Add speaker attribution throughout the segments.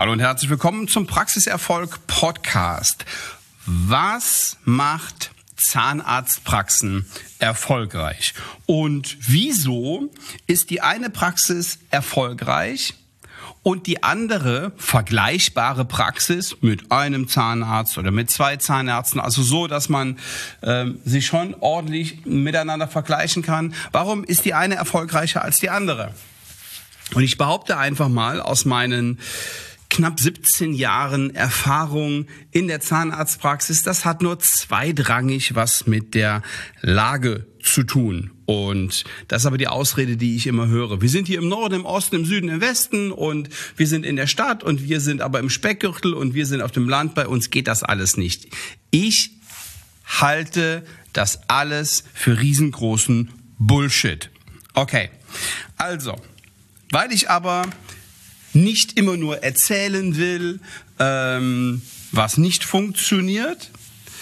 Speaker 1: Hallo und herzlich willkommen zum Praxiserfolg Podcast. Was macht Zahnarztpraxen erfolgreich? Und wieso ist die eine Praxis erfolgreich und die andere vergleichbare Praxis mit einem Zahnarzt oder mit zwei Zahnärzten, also so, dass man sich schon ordentlich miteinander vergleichen kann? Warum ist die eine erfolgreicher als die andere? Und ich behaupte einfach mal aus meinen knapp 17 Jahren Erfahrung in der Zahnarztpraxis, das hat nur zweitrangig was mit der Lage zu tun. Und das ist aber die Ausrede, die ich immer höre. Wir sind hier im Norden, im Osten, im Süden, im Westen und wir sind in der Stadt und wir sind aber im Speckgürtel und wir sind auf dem Land. Bei uns geht das alles nicht. Ich halte das alles für riesengroßen Bullshit. Okay, also, weil ich aber nicht immer nur erzählen will, was nicht funktioniert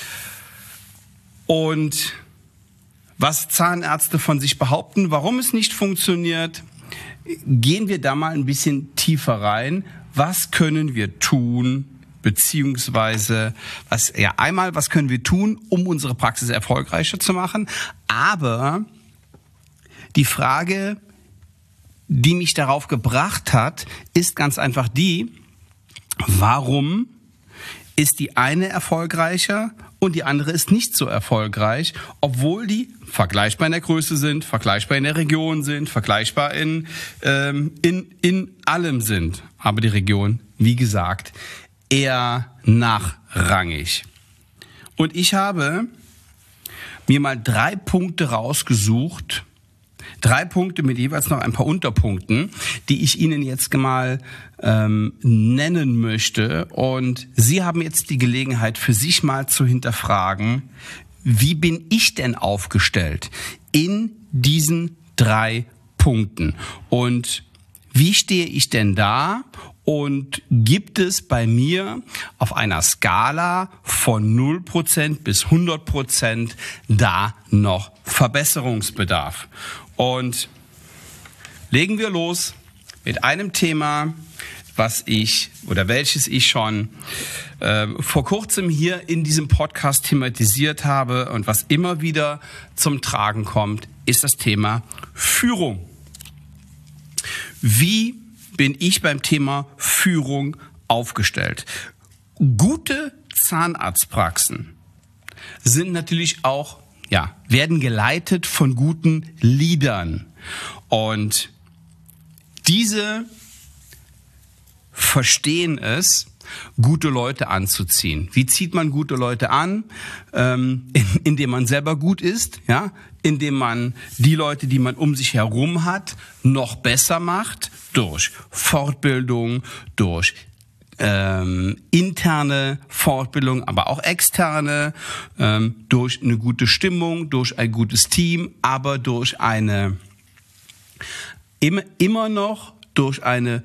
Speaker 1: und was Zahnärzte von sich behaupten, warum es nicht funktioniert, gehen wir da mal ein bisschen tiefer rein. Was können wir tun, beziehungsweise was können wir tun, um unsere Praxis erfolgreicher zu machen? Aber die Frage, die mich darauf gebracht hat, ist ganz einfach die: Warum ist die eine erfolgreicher und die andere ist nicht so erfolgreich, obwohl die vergleichbar in der Größe sind, vergleichbar in der Region sind, vergleichbar in allem sind. Aber die Region, wie gesagt, eher nachrangig. Und ich habe mir mal 3 Punkte rausgesucht, 3 Punkte mit jeweils noch ein paar Unterpunkten, die ich Ihnen jetzt mal nennen möchte. Und Sie haben jetzt die Gelegenheit, für sich mal zu hinterfragen, wie bin ich denn aufgestellt in diesen 3 Punkten? Und wie stehe ich denn da? Und gibt es bei mir auf einer Skala von 0% bis 100% da noch Verbesserungsbedarf? Und legen wir los mit einem Thema, welches ich schon vor kurzem hier in diesem Podcast thematisiert habe und was immer wieder zum Tragen kommt, ist das Thema Führung. Wie bin ich beim Thema Führung aufgestellt? Gute Zahnarztpraxen sind natürlich auch, werden geleitet von guten Leadern. Und diese verstehen es, gute Leute anzuziehen. Wie zieht man gute Leute an? Indem man selber gut ist, indem man die Leute, die man um sich herum hat, noch besser macht, durch Fortbildung, durch interne Fortbildung, aber auch externe, durch eine gute Stimmung, durch ein gutes Team, aber durch immer noch durch eine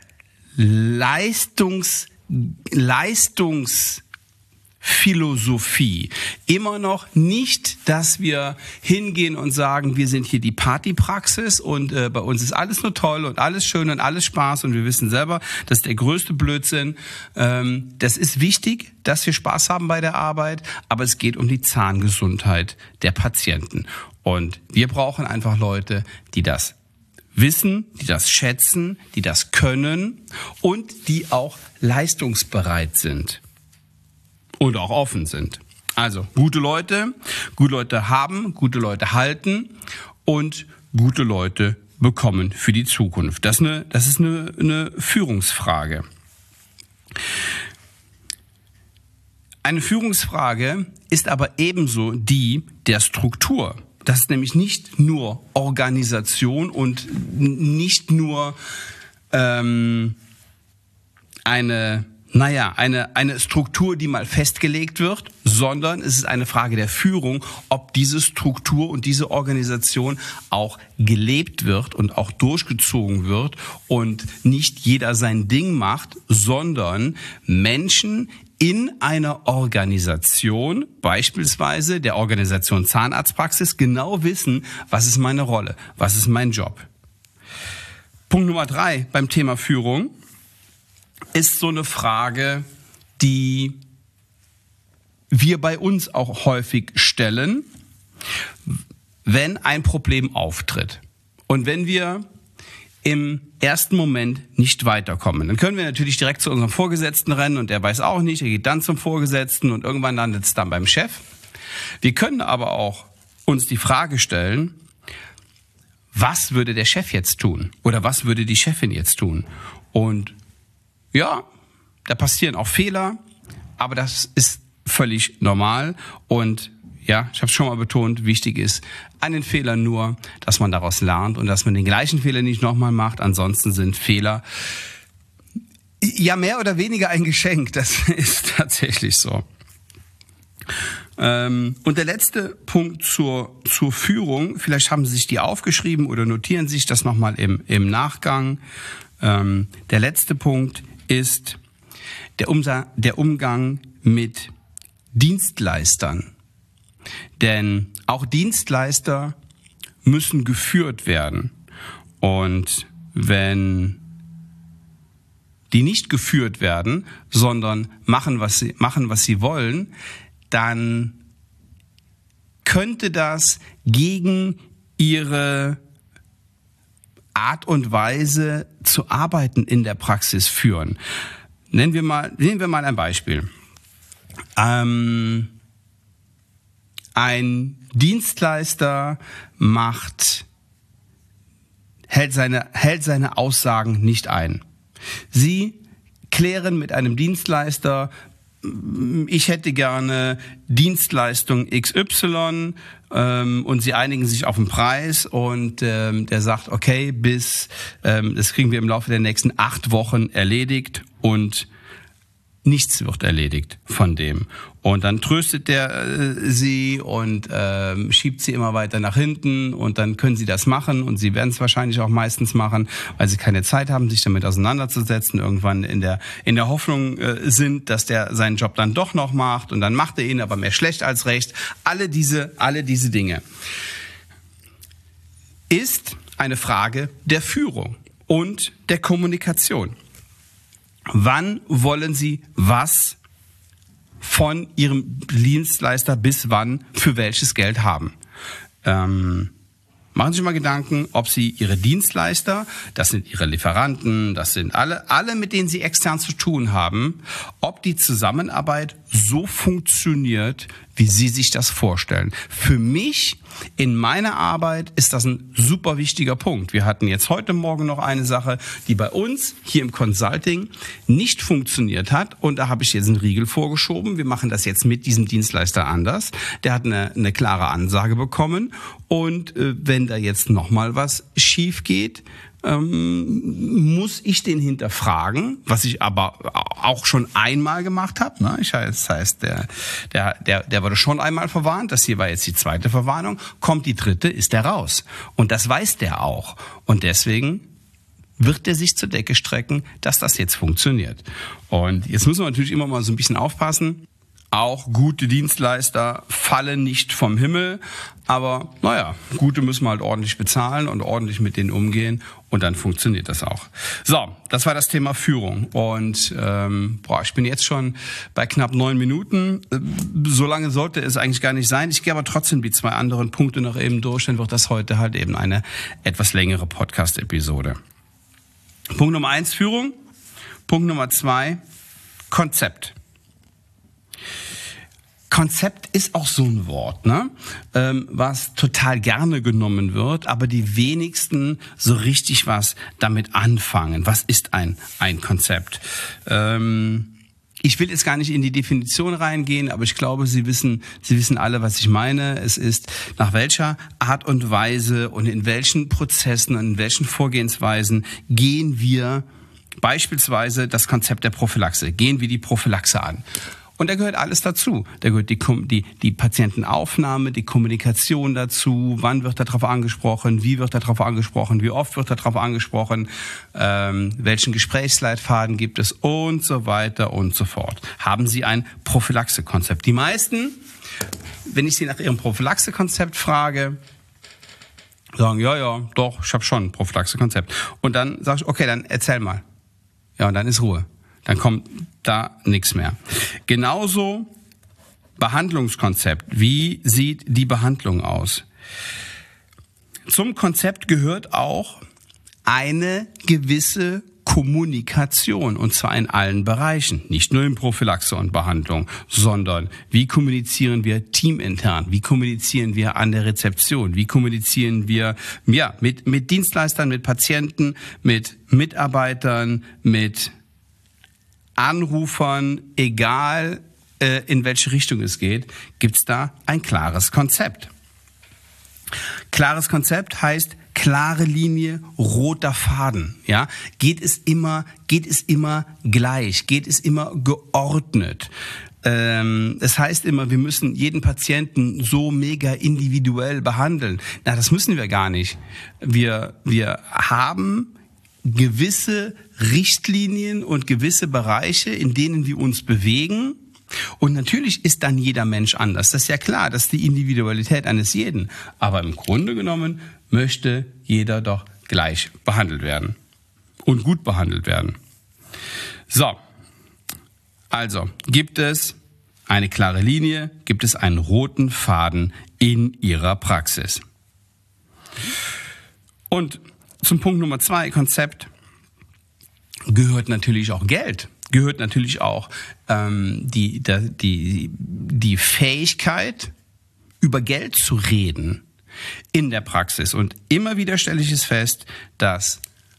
Speaker 1: Leistungsphilosophie. Immer noch nicht, dass wir hingehen und sagen, wir sind hier die Partypraxis und bei uns ist alles nur toll und alles schön und alles Spaß und wir wissen selber, das ist der größte Blödsinn. Das ist wichtig, dass wir Spaß haben bei der Arbeit, aber es geht um die Zahngesundheit der Patienten. Und wir brauchen einfach Leute, die das wissen, die das schätzen, die das können und die auch leistungsbereit sind und auch offen sind. Also gute Leute haben, gute Leute halten und gute Leute bekommen für die Zukunft. Das ist eine Führungsfrage. Eine Führungsfrage ist aber ebenso die der Struktur. Das ist nämlich nicht nur Organisation und nicht nur eine Struktur, die mal festgelegt wird, sondern es ist eine Frage der Führung, ob diese Struktur und diese Organisation auch gelebt wird und auch durchgezogen wird und nicht jeder sein Ding macht, sondern Menschen in einer Organisation, beispielsweise der Organisation Zahnarztpraxis, genau wissen, was ist meine Rolle, was ist mein Job. Punkt Nummer 3 beim Thema Führung. ist so eine Frage, die wir bei uns auch häufig stellen, wenn ein Problem auftritt. Und wenn wir im ersten Moment nicht weiterkommen, dann können wir natürlich direkt zu unserem Vorgesetzten rennen und der weiß auch nicht, er geht dann zum Vorgesetzten und irgendwann landet es dann beim Chef. Wir können aber auch uns die Frage stellen, was würde der Chef jetzt tun? Oder was würde die Chefin jetzt tun? Und ja, da passieren auch Fehler, aber das ist völlig normal. Und ja, ich habe es schon mal betont, wichtig ist einen Fehler nur, dass man daraus lernt und dass man den gleichen Fehler nicht nochmal macht. Ansonsten sind Fehler ja mehr oder weniger ein Geschenk. Das ist tatsächlich so. Und der letzte Punkt zur Führung, vielleicht haben Sie sich die aufgeschrieben oder notieren sich das nochmal im Nachgang. Der letzte Punkt ist der Umgang mit Dienstleistern. Denn auch Dienstleister müssen geführt werden. Und wenn die nicht geführt werden, sondern machen, was sie wollen, dann könnte das gegen ihre Art und Weise zu arbeiten in der Praxis führen. Nehmen wir mal ein Beispiel. Ein Dienstleister hält seine Aussagen nicht ein. Sie klären mit einem Dienstleister, ich hätte gerne Dienstleistung XY und sie einigen sich auf den Preis und der sagt, okay, das kriegen wir im Laufe der nächsten 8 Wochen erledigt und nichts wird erledigt von dem. Und dann tröstet der sie und schiebt sie immer weiter nach hinten und dann können sie das machen und sie werden es wahrscheinlich auch meistens machen, weil sie keine Zeit haben, sich damit auseinanderzusetzen, irgendwann in der Hoffnung sind, dass der seinen Job dann doch noch macht und dann macht er ihn aber mehr schlecht als recht. Alle diese Dinge ist eine Frage der Führung und der Kommunikation. Wann wollen Sie was von Ihrem Dienstleister bis wann für welches Geld haben? Machen Sie sich mal Gedanken, ob Sie Ihre Dienstleister, das sind Ihre Lieferanten, das sind alle, mit denen Sie extern zu tun haben, ob die Zusammenarbeit so funktioniert, wie Sie sich das vorstellen. Für mich in meiner Arbeit ist das ein super wichtiger Punkt. Wir hatten jetzt heute Morgen noch eine Sache, die bei uns hier im Consulting nicht funktioniert hat und da habe ich jetzt einen Riegel vorgeschoben. Wir machen das jetzt mit diesem Dienstleister anders. Der hat eine klare Ansage bekommen und wenn da jetzt nochmal was schief geht, muss ich den hinterfragen, was ich aber auch schon einmal gemacht habe. Ne? Das heißt, der wurde schon einmal verwarnt. Das hier war jetzt die 2. Verwarnung. Kommt die 3., ist der raus. Und das weiß der auch. Und deswegen wird der sich zur Decke strecken, dass das jetzt funktioniert. Und jetzt müssen wir natürlich immer mal so ein bisschen aufpassen. Auch gute Dienstleister fallen nicht vom Himmel, aber naja, gute müssen wir halt ordentlich bezahlen und ordentlich mit denen umgehen und dann funktioniert das auch. So, das war das Thema Führung und ich bin jetzt schon bei knapp 9 Minuten. So lange sollte es eigentlich gar nicht sein. Ich gehe aber trotzdem die 2 anderen Punkte noch eben durch, dann wird das heute halt eben eine etwas längere Podcast-Episode. Punkt Nummer 1, Führung. Punkt Nummer 2, Konzept. Konzept ist auch so ein Wort, ne? Was total gerne genommen wird, aber die wenigsten so richtig was damit anfangen. Was ist ein Konzept? Ich will jetzt gar nicht in die Definition reingehen, aber ich glaube, Sie wissen alle, was ich meine. Es ist, nach welcher Art und Weise und in welchen Prozessen und in welchen Vorgehensweisen gehen wir beispielsweise das Konzept der Prophylaxe, gehen wir die Prophylaxe an. Und da gehört alles dazu. Da gehört die Patientenaufnahme, die Kommunikation dazu, wann wird darauf angesprochen, wie wird darauf angesprochen, wie oft wird darauf angesprochen, welchen Gesprächsleitfaden gibt es und so weiter und so fort. Haben Sie ein Prophylaxe-Konzept? Die meisten, wenn ich Sie nach Ihrem Prophylaxe-Konzept frage, sagen, ja, doch, ich habe schon ein Prophylaxe-Konzept. Und dann sage ich, okay, dann erzähl mal. Ja, und dann ist Ruhe. Dann kommt da nichts mehr. Genauso Behandlungskonzept. Wie sieht die Behandlung aus? Zum Konzept gehört auch eine gewisse Kommunikation, und zwar in allen Bereichen, nicht nur in Prophylaxe und Behandlung, sondern wie kommunizieren wir teamintern, wie kommunizieren wir an der Rezeption, wie kommunizieren wir mit Dienstleistern, mit Patienten, mit Mitarbeitern, mit Anrufern, egal in welche Richtung es geht, gibt's da ein klares Konzept. Klares Konzept heißt klare Linie, roter Faden. Ja, geht es immer gleich, geht es immer geordnet. Es heißt immer, wir müssen jeden Patienten so mega individuell behandeln. Na, das müssen wir gar nicht. Wir haben gewisse Richtlinien und gewisse Bereiche, in denen wir uns bewegen. Und natürlich ist dann jeder Mensch anders. Das ist ja klar, das ist die Individualität eines jeden. Aber im Grunde genommen möchte jeder doch gleich behandelt werden und gut behandelt werden. So, also gibt es eine klare Linie, gibt es einen roten Faden in Ihrer Praxis. Und zum Punkt Nummer 2, Konzept, gehört natürlich auch Geld. Gehört natürlich auch die Fähigkeit, über Geld zu reden in der Praxis. Und immer wieder stelle ich es fest, dass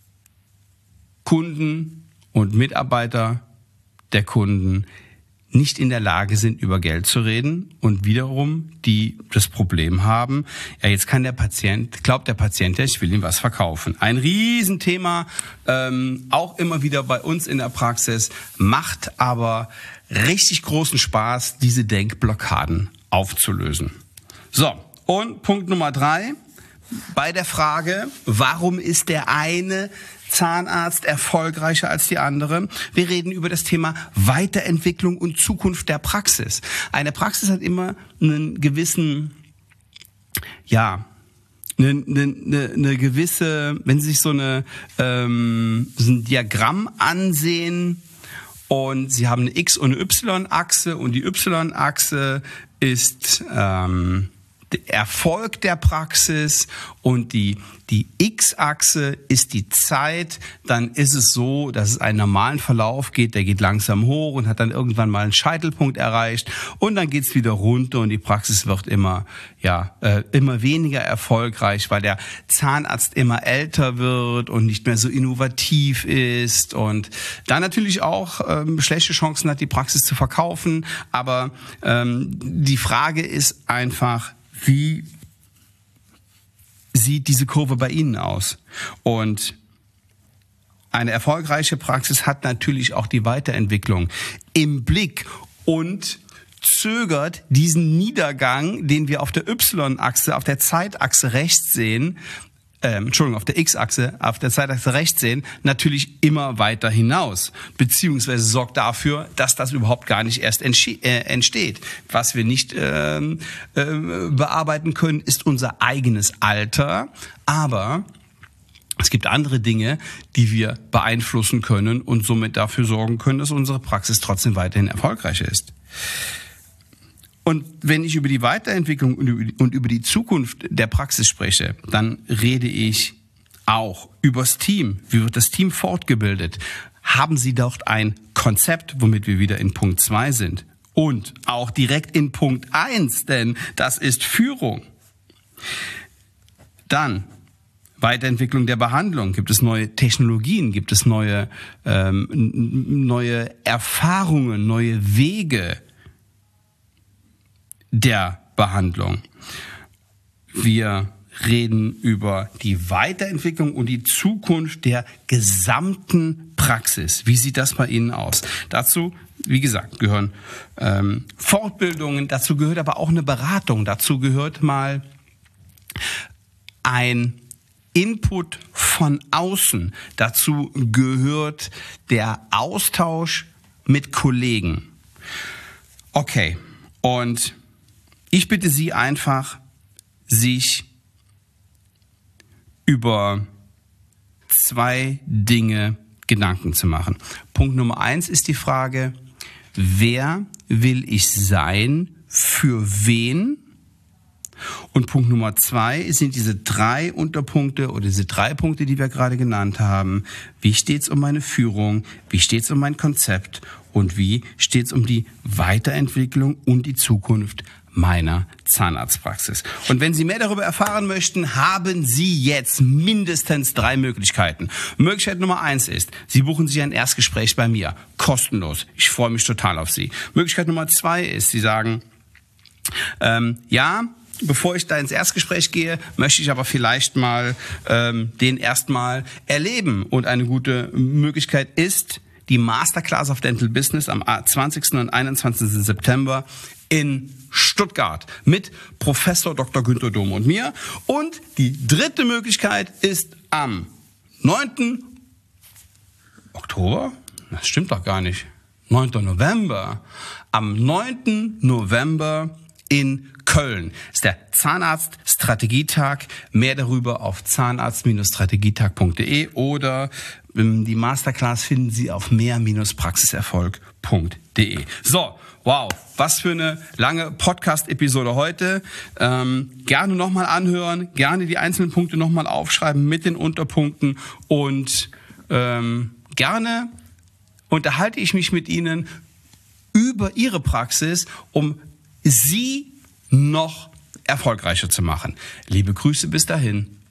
Speaker 1: Kunden und Mitarbeiter der Kunden nicht in der Lage sind, über Geld zu reden und wiederum die das Problem haben, ja, jetzt glaubt der Patient, ja, ich will ihm was verkaufen. Ein Riesenthema, auch immer wieder bei uns in der Praxis, macht aber richtig großen Spaß, diese Denkblockaden aufzulösen. So, und Punkt Nummer 3, bei der Frage, warum ist der eine Zahnarzt erfolgreicher als die andere? Wir reden über das Thema Weiterentwicklung und Zukunft der Praxis. Eine Praxis hat immer einen gewissen, eine gewisse, wenn Sie sich so ein Diagramm ansehen und Sie haben eine X- und eine Y-Achse und die Y-Achse ist Erfolg der Praxis und die X-Achse ist die Zeit, dann ist es so, dass es einen normalen Verlauf geht, der geht langsam hoch und hat dann irgendwann mal einen Scheitelpunkt erreicht und dann geht's wieder runter und die Praxis wird immer weniger erfolgreich, weil der Zahnarzt immer älter wird und nicht mehr so innovativ ist und dann natürlich auch schlechte Chancen hat, die Praxis zu verkaufen, aber die Frage ist einfach, wie sieht diese Kurve bei Ihnen aus? Und eine erfolgreiche Praxis hat natürlich auch die Weiterentwicklung im Blick und zögert diesen Niedergang, den wir auf der Y-Achse, auf der Zeitachse rechts sehen, auf der X-Achse, auf der Zeitachse rechts sehen, natürlich immer weiter hinaus, beziehungsweise sorgt dafür, dass das überhaupt gar nicht erst entsteht. Was wir nicht bearbeiten können, ist unser eigenes Alter, aber es gibt andere Dinge, die wir beeinflussen können und somit dafür sorgen können, dass unsere Praxis trotzdem weiterhin erfolgreich ist. Und wenn ich über die Weiterentwicklung und über die Zukunft der Praxis spreche, dann rede ich auch übers Team. Wie wird das Team fortgebildet? Haben Sie dort ein Konzept, womit wir wieder in Punkt 2 sind? Und auch direkt in Punkt 1, denn das ist Führung. Dann Weiterentwicklung der Behandlung. Gibt es neue Technologien? Gibt es neue Erfahrungen, neue Wege der Behandlung? Wir reden über die Weiterentwicklung und die Zukunft der gesamten Praxis. Wie sieht das bei Ihnen aus? Dazu, wie gesagt, gehören Fortbildungen, dazu gehört aber auch eine Beratung, dazu gehört mal ein Input von außen, dazu gehört der Austausch mit Kollegen. Okay, und ich bitte Sie einfach, sich über 2 Dinge Gedanken zu machen. Punkt Nummer 1 ist die Frage, wer will ich sein, für wen? Und Punkt Nummer 2 sind diese 3 Unterpunkte oder diese 3 Punkte, die wir gerade genannt haben. Wie steht's um meine Führung? Wie steht's um mein Konzept? Und wie steht's um die Weiterentwicklung und die Zukunft meiner Zahnarztpraxis? Und wenn Sie mehr darüber erfahren möchten, haben Sie jetzt mindestens 3 Möglichkeiten. Möglichkeit Nummer 1 ist, Sie buchen sich ein Erstgespräch bei mir, kostenlos. Ich freue mich total auf Sie. Möglichkeit Nummer 2 ist, Sie sagen, bevor ich da ins Erstgespräch gehe, möchte ich aber vielleicht mal den erstmal erleben. Und eine gute Möglichkeit ist die Masterclass of Dental Business am 20. und 21. September in Stuttgart mit Professor Dr. Günther Dom und mir. Und die dritte Möglichkeit ist am 9. Oktober? Das stimmt doch gar nicht. 9. November. Am 9. November in Köln ist der Zahnarzt-Strategietag. Mehr darüber auf zahnarzt-strategietag.de oder die Masterclass finden Sie auf mehr-praxiserfolg.de. So, wow, was für eine lange Podcast-Episode heute. Gerne nochmal anhören, gerne die einzelnen Punkte nochmal aufschreiben mit den Unterpunkten und gerne unterhalte ich mich mit Ihnen über Ihre Praxis, um Sie noch erfolgreicher zu machen. Liebe Grüße bis dahin.